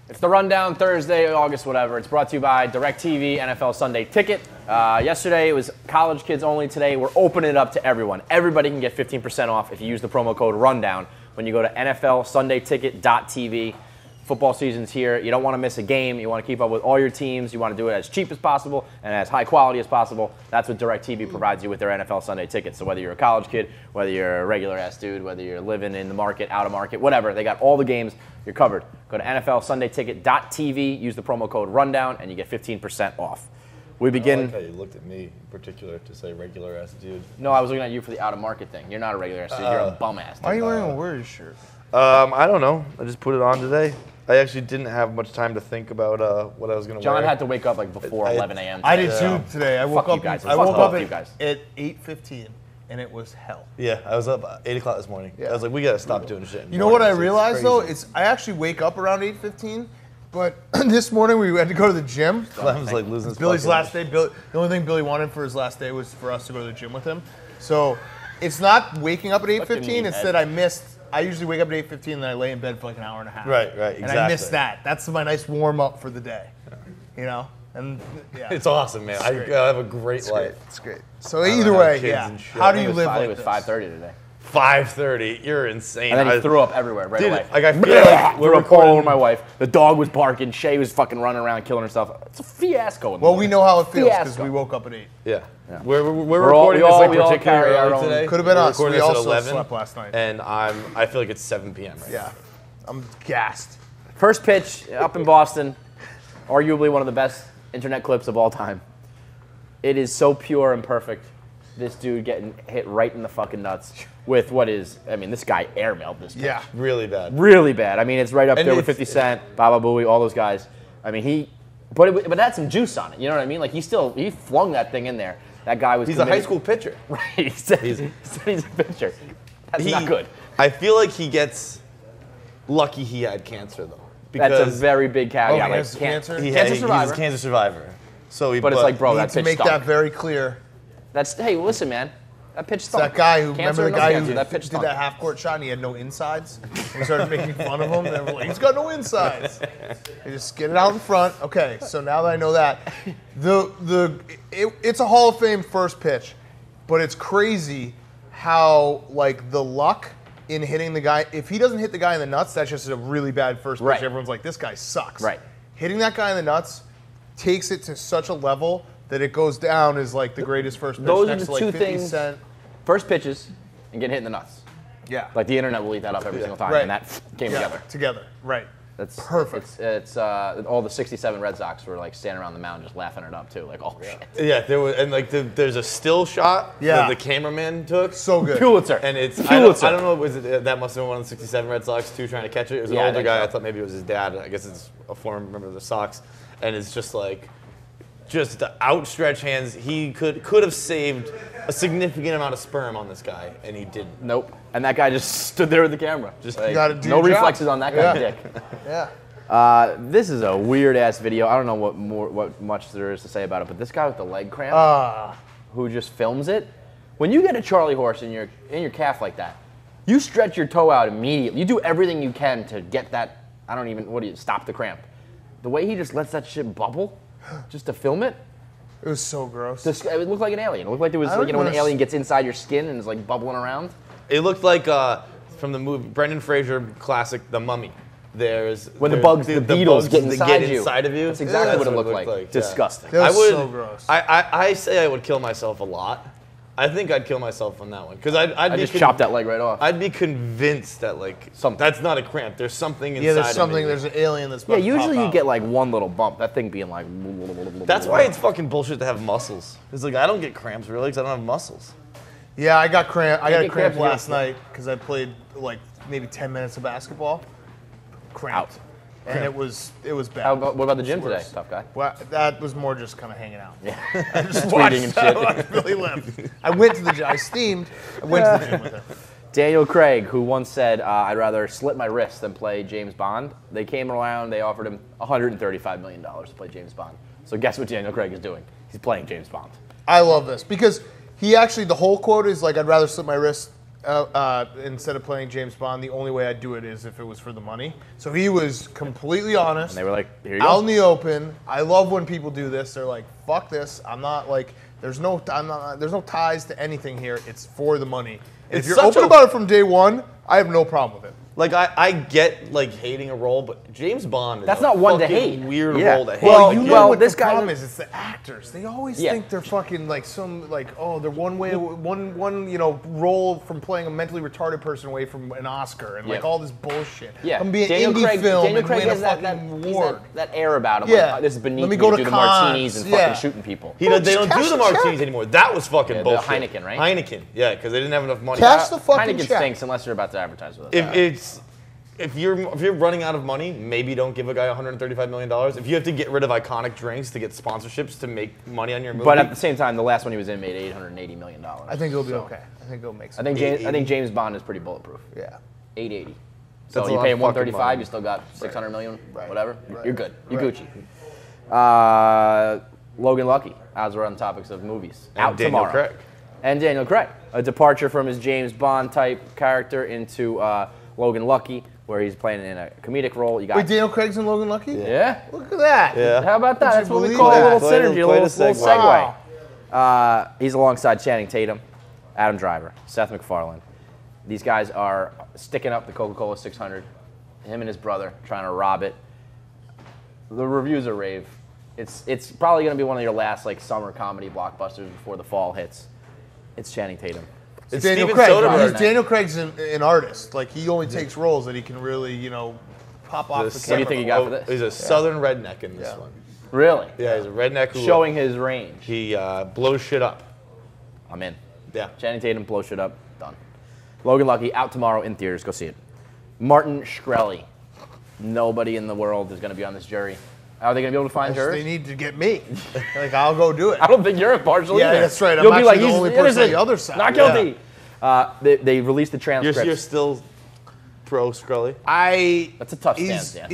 It's the Rundown Thursday, August whatever. It's brought to you by DirecTV NFL Sunday Ticket. Yesterday it was college kids only. Today we're opening it up to everyone. Everybody can get 15% off if you use the promo code RUNDOWN when you go to NFLSundayTicket.tv. Football season's here. You don't want to miss a game. You want to keep up with all your teams. You want to do it as cheap as possible and as high quality as possible. That's what DirecTV provides you with their NFL Sunday Ticket. So whether you're a college kid, whether you're a regular-ass dude, whether you're living in the market, out of market, whatever, they got all the games. You're covered. Go to NFLSundayTicket.tv, use the promo code RUNDOWN, and you get 15% off. We begin. I like how you looked at me in particular to say regular-ass dude. No, I was looking at you for the out-of-market thing. You're not a regular-ass dude. You're a bum-ass dude. Why are you wearing a Warriors shirt? I don't know. I just put it on today. I actually didn't have much time to think about what I was going to wear. John had to wake up like before 11 a.m. I did too today. I woke up. guys. I woke up you guys. at 8:15, and it was hell. Yeah, I was up 8 o'clock this morning. Yeah. I was like, we got to stop doing shit. You know what I It's realized though? crazy. I actually wake up around 8:15, but this morning we had to go to the gym. Clem's like losing his Billy's fucking- last day. The only thing Billy wanted for his last day was for us to go to the gym with him. So it's not waking up at 8:15. It's that I usually wake up at 8:15 and then I lay in bed for like an hour and a half. Right, And I miss that. That's my nice warm up for the day. You know? And yeah. It's awesome, man. I great. have a great life. It's great. So don't either have way, kids yeah. and shit. How do I you think live I like think it was this? 5:30 today. 5:30. You're insane. And then he threw up everywhere right Dude, away. like I feel like Threw up all over my wife. The dog was barking. Shay was fucking running around killing herself. It's a fiasco. In the Well, we morning. know how it feels because Fiasco. we woke up at 8. Yeah. Yeah. We're all- recording we this all- like we all particularly carry our early own- today. Could have been We're us. recording We this at also 11, slept last night. and I feel like it's 7 p.m. right Yeah. I'm gassed. First pitch up in Boston, arguably one of the best internet clips of all time. It is so pure and perfect. This dude getting hit right in the fucking nuts with what is, I mean, this guy airmailed this pitch. Yeah. now. Really bad. Really bad. I mean, it's right up And there with it's- 50 Cent, Baba Booey, all those guys. I mean, but it had some juice on it. You know what I mean? Like, he flung that thing in there. That guy was He's a high committed- school pitcher. Right. He said he's a pitcher. That's not good. I feel like he gets lucky he had cancer, though. That's a Because very big caveat. he like, has cancer? Cancer he's survivor. a cancer survivor. So But it's like, bro, Need that to pitch make stunk. that very clear. Hey, listen, man. That pitch It's stunk. that guy who, Cancer remember or the no guy cancer, who that pitch did stunk. that half-court shot and he had no insides? We started making fun of him. And they were like, he's got no insides. They just get it out in front. Okay, so now that I know that, it's a Hall of Fame first pitch, but it's crazy how, like, the luck in hitting the guy, if he doesn't hit the guy in the nuts, that's just a really bad first pitch. Right. Everyone's like, this guy sucks. Right. Hitting that guy in the nuts takes it to such a level that it goes down as like the greatest first pitch Those are next the to like two 50 things. Cent. First pitches and get hit in the nuts. Yeah. Like, the internet will eat that up every single time, Right. and that came Yeah, together. Together. Right. That's Perfect. It's all the 67 Red Sox were like standing around the mound just laughing it up too. Like, oh shit. Yeah, there was, and like there's a still shot Yeah. that the cameraman took. So good. Pulitzer. And it's Pulitzer. I don't know, that must have been one of the 67 Red Sox too, trying to catch it. It was an Yeah, I older think guy. so. I thought maybe it was his dad. I guess it's a former member of the Sox, and it's just like, just the outstretched hands. He could have saved a significant amount of sperm on this guy, and he didn't. Nope. And that guy just stood there with the camera. Just like, gotta do no your job. reflexes on that guy's Yeah. dick. Yeah. This is a weird ass video. I don't know what much there is to say about it, but this guy with the leg cramp, who just films it. When you get a Charlie horse in your calf like that, you stretch your toe out immediately. You do everything you can to get that. Stop the cramp. The way he just lets that shit bubble, just to film it. It was so gross. It looked like an alien. It looked like there was, I don't like, when an even alien gets inside your skin and is like bubbling around. It looked like from the movie Brendan Fraser classic, The Mummy. When the bugs, the beetles bugs get that inside get you. inside of you. That's exactly what it looked like. yeah. Disgusting. That was I would, so gross. I say I would kill myself a lot. I think I'd kill myself on that one because I'd I be just chopped that leg right off. I'd be convinced that like Something. that's not a cramp. There's something inside. Yeah, there's of something. me. There's an alien that's. Yeah, about to pop usually you out. get like one little bump. That thing being like. That's why it's fucking bullshit to have muscles. It's like I don't get cramps really because I don't have muscles. Yeah, I got cramp. I got a get cramp cramps last here. night because I played like maybe 10 minutes of basketball. Cramp. Out. And it was bad. What about the gym It's today, worse. tough guy? Well, that was more just kind of hanging out. Yeah. I just Tweeting and shit. watched Billy live. I went to the gym. I steamed. I went to the gym with him. Daniel Craig, who once said, I'd rather slit my wrist than play James Bond. They came around, they offered him $135 million to play James Bond. So guess what Daniel Craig is doing? He's playing James Bond. I love this because he actually, the whole quote is like, I'd rather slit my wrist instead of playing James Bond, the only way I'd do it is if it was for the money. So he was completely honest. And they were like, here you out go. in the open. I love when people do this. They're like, fuck this. I'm not like, there's no ties to anything here. It's for the money. And if It's you're such open a- about it from day one, I have no problem with it. Like I get like hating a role, but James Bond is That's a not one to fucking hate. weird Yeah. role to hate. Well, Like, You you know well, what this the guy- problem is? It's the actors. They always Yeah. think they're fucking like they're one role from playing a mentally retarded person away from an Oscar and like Yeah. all this bullshit. Yeah, I'm being indie film Daniel and Craig win a has that, fucking he's award. that air about him. Yeah. Like, this is beneath Let me me go to to do the cons. martinis and Yeah. fucking shooting people. they just don't cash do the the check. martinis anymore. That was fucking Yeah, the bullshit. Heineken, right? Heineken, yeah, because they didn't have enough money. Cash the fucking Heineken check. stinks unless you're about to advertise with us. If you're running out of money, maybe don't give a guy $135 million. If you have to get rid of iconic drinks to get sponsorships to make money on your movie, But at the same time, the last one he was in made $880 million. I think it'll be okay. I think it'll make sense. I think James Bond is pretty bulletproof. Yeah. 880. So That's a you lot pay of him fucking 135, money. you still got 600 million, Right. whatever. Right. You're good. You're Right. Gucci. Logan Lucky, as we're on the topics of movies, And out Daniel tomorrow. Craig. And Daniel Craig, a departure from his James Bond type character into Logan Lucky, where he's playing in a comedic role. You got Wait, Daniel Craig's in Logan Lucky? yeah. Look at that. Yeah. How about that? Would That's you what we believe call that? a little Quite a- synergy, a quite little a segue. segue. He's alongside Channing Tatum, Adam Driver, Seth MacFarlane. These guys are sticking up the Coca-Cola 600. Him and his brother trying to rob it. The reviews are rave. It's probably going to be one of your last like summer comedy blockbusters before the fall hits. It's Channing Tatum. It's Daniel Steven Craig. Soderbergh. Daniel Craig's an artist. Like he only takes roles that he can really, pop off the What do camera. you think he got for this? He's a southern redneck in this Yeah. one. Really? Yeah, he's a redneck who Showing his range. he blows shit up. I'm in. Yeah. Channing Tatum, blow shit up, done. Logan Lucky, out tomorrow in theaters. Go see it. Martin Shkreli. Nobody in the world is going to be on this jury. How are they going to be able to find They jurors? need to get me. Like I'll go do it. I don't think you're impartial Yeah, either. that's right. I'm You'll be actually like, the he's only person on innocent, the other side. not Yeah. guilty. They released the transcripts. You're still pro Scully. That's a tough stance, Dan.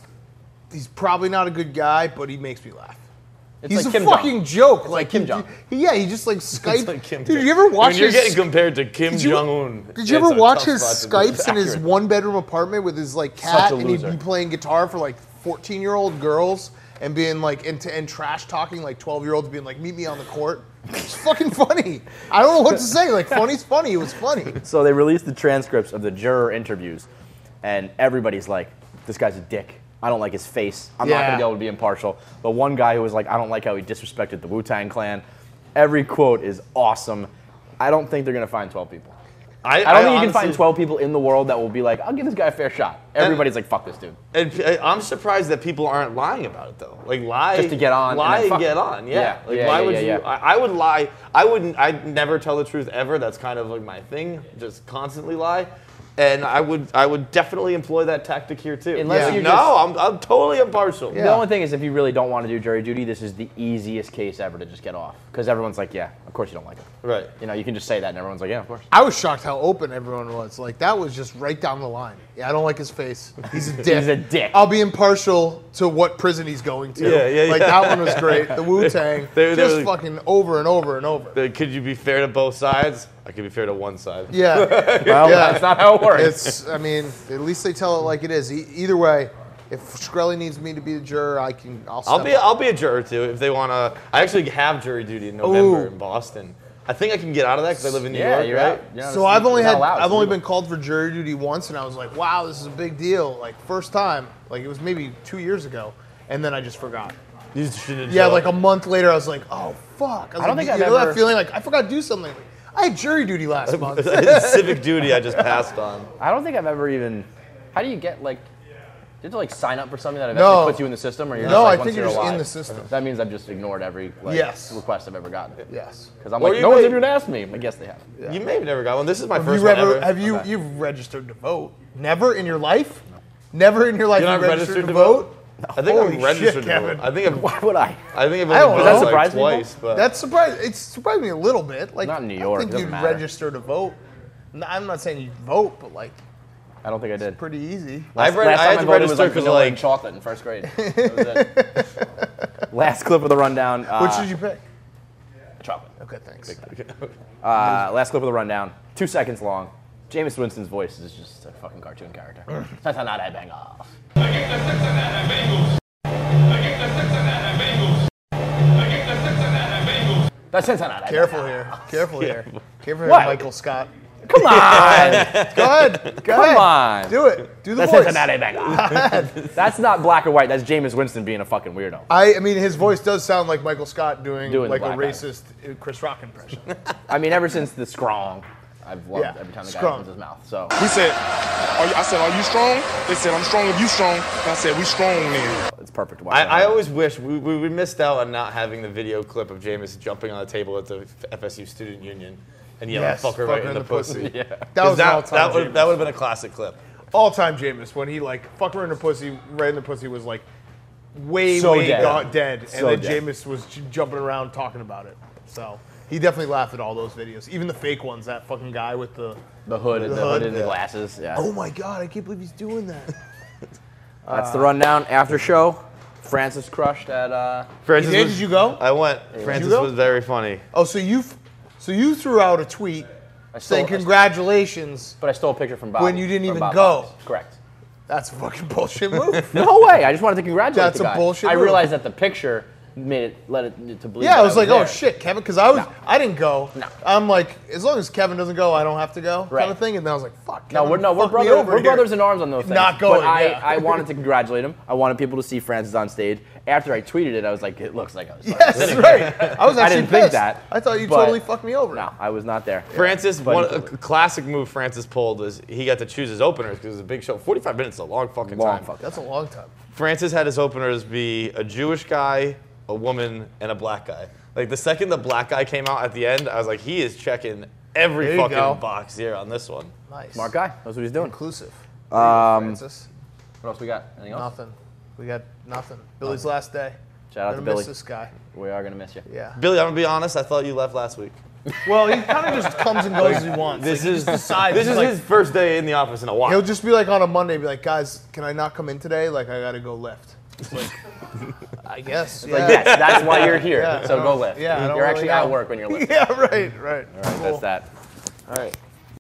He's probably not a good guy, but he makes me laugh. It's He's like a Kim Jong. fucking joke. like Kim Jong. He just like Skype. Like Kim Dude, Jong- you ever watch When you're his? getting compared to Kim Did you- Jong Un. Did you ever watch his Skypes in his accurate. one-bedroom apartment with his like Such cat, a and he'd loser. be playing guitar for like 14-year-old girls and being like and trash talking like 12-year-olds, being like, "Meet me on the court." It's fucking funny. I don't know what to say. Like, funny's funny. It was funny. So they released the transcripts of the juror interviews, and everybody's like, this guy's a dick. I don't like his face. I'm not going Yeah. to be able to be impartial. The one guy who was like, I don't like how he disrespected the Wu-Tang Clan. Every quote is awesome. I don't think they're going to find 12 people. I don't think you can find honestly- 12 people in the world that will be like, I'll give this guy a fair shot. Everybody's like, fuck this dude. And I'm surprised that people aren't lying about it though. Like lie Just to get on and lie then and fuck get it. on. Yeah. Yeah. Like Yeah, why yeah, would yeah, you? yeah. I would lie. I wouldn't. I'd never tell the truth ever. That's kind of like my thing. Just constantly lie. And I would definitely employ that tactic here too. Unless Like, you're no, I'm totally impartial. Yeah. The only thing is, if you really don't want to do jury duty, this is the easiest case ever to just get off. Because everyone's like, yeah, of course you don't like him. Right. You know, you can just say that and everyone's like, yeah, of course. I was shocked how open everyone was. Like, that was just right down the line. Yeah, I don't like his face. He's a dick. He's a dick. I'll be impartial to what prison he's going to. Yeah. Like, that one was great. The Wu-Tang. They just were- fucking over and over and over. Could you be fair to both sides? I could be fair to one side. Yeah. Well, Yeah. that's not how it works. It's, I mean, at least they tell it like it is. Either way, if Shkreli needs me to be the juror, I'll step up. I'll be a juror too if they want to. I actually have jury duty in November Ooh. in Boston. I think I can get out of that because I live in New yeah, York, you're right? out. You're not- So I've only you're not allowed. It's I've only illegal. been called for jury duty once, and I was like, wow, this is a big deal. Like, first time. Like, it was maybe 2 years ago, and then I just forgot. You just shouldn't Yeah, show like up. a month later, I was like, oh, fuck. I don't think I've you know ever- that feeling like, I forgot to do something. Like, I had jury duty last month. civic duty I just passed on. I don't think I've ever even. How do you get like? Do you have to like sign up for something that No. eventually puts you in the system, or you're No, just like, I once think you're just in alive? the system. That means I've just ignored every like, Yes. request I've ever gotten. Yes. Because I'm Or like, you no one's may- even asked me. I guess they have. You may have never got one. This is my Have first you one ever, ever. have you, you've registered to vote? Never in your life? Never in your life You're you not registered to vote? I think Holy I'm registered shit, to vote. Kevin. I think I've Why would I? I think I've I don't only know. voted Does that like surprise people? twice, but That surprised me a little bit. Like, Not in New I York, think it doesn't you'd matter. register to vote. I'm not saying you vote, but like, I don't think I did. pretty easy. I've read, Last I time had I to voted was register like because vanilla and like chocolate in first grade. That was it. Last clip of the rundown. Which did you pick? chocolate. Okay, thanks. Last clip of the rundown, 2 seconds long. Jameis Winston's voice is just a fucking cartoon character. Cincinnati Bengals. The Cincinnati Careful Bengals. here. Careful here. Careful here, What? Michael Scott. Come on. Go ahead. Go ahead. Come on. Do it. Do the The voice. Cincinnati Bengals. That's not black or white. That's Jameis Winston being a fucking weirdo. I mean, his voice does sound like Michael Scott doing the like a black guy. racist Chris Rock impression. I mean, ever since the Scrong, I've loved Yeah, every time the guy Scrong. opens his mouth. So We said, I said, are you strong? They said, I'm strong if you strong. And I said, we strong then. it's perfect to watch. I always wish we missed out on not having the video clip of Jameis jumping on the table at the FSU Student Union and yelling Yes, "fucker" right in the pussy. Yeah. That was an that all-time would Jameis. have been a classic clip. All-time Jameis when he like fuck her in the pussy, right in the pussy was like way So dead. dead, and So then dead. Jameis was jumping around talking about it. So he definitely laughed at all those videos, even the fake ones. That fucking guy with the The hood, hood and the yeah. glasses. Yeah. oh my god, I can't believe he's doing that. That's the rundown. After show, Francis crushed at. Francis Did you go? I went. Francis go? was very funny. Oh, so you threw out a tweet saying stole- congratulations. But I stole a picture from Bob. When you didn't even go. Correct. That's a fucking bullshit move. No way. I just wanted to congratulate That's the a guy. bullshit I move. realized that the picture led it to believe. Yeah, that I was like, oh there. shit, Kevin, because I didn't go. No. I'm like, as long as Kevin doesn't go, I don't have to go, Right. kind of thing. And then I was like, fuck. No, Kevin, we're fuck me brothers. over We're here. brothers in arms on those things. Not going, But yeah. I wanted to congratulate him. I wanted people to see Francis on stage. After I tweeted it, I was like, it looks like I was. Yes, right. I was actually I didn't think pissed. that, I thought you but- totally fucked me over. No, I was not there. Francis, But a classic move Francis pulled was he got to choose his openers because it was a big show. 45 minutes is a long fucking Long time. fucking. That's a long time. Francis had his openers be a Jewish guy, a woman, and a black guy. Like the second the black guy came out at the end, I was like, he is checking every There you fucking go. box here on this one. Nice. Smart guy. Knows what he's doing. Inclusive. Francis. What else we got? Anything else? Nothing. We got nothing. Billy's last day. Shout out to Gonna Billy. miss this guy. We are gonna miss you. Yeah. Billy, I'm gonna be honest. I thought you left last week. Well, he kind of just comes and goes as he wants. This Like, he is just decides. this is like, his first day in the office in a while. He'll just be like on a Monday, be like, guys, can I not come in today? Like, I gotta go lift. It's like, I guess. Yeah. Like, yes, that's why you're here. Yeah, so I go don't- lift. yeah, I don't You're really actually know. at work when you're lifting. Yeah, right, right. All right, that's that. All right.